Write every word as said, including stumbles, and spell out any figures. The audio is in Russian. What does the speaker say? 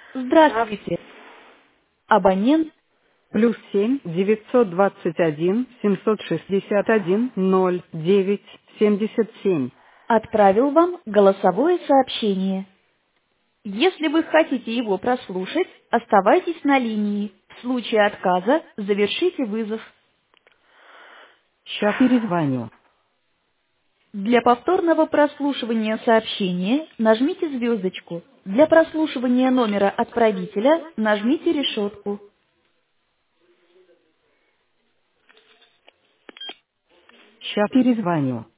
Здравствуйте. Абонент Плюс семь девятьсот двадцать один семьсот шестьдесят один ноль девять семьдесят семь. отправил вам голосовое сообщение. Если вы хотите его прослушать, оставайтесь на линии. В случае отказа завершите вызов. Сейчас перезвоню. Для повторного прослушивания сообщения нажмите звездочку. Для прослушивания номера отправителя нажмите решетку. Сейчас перезвоню.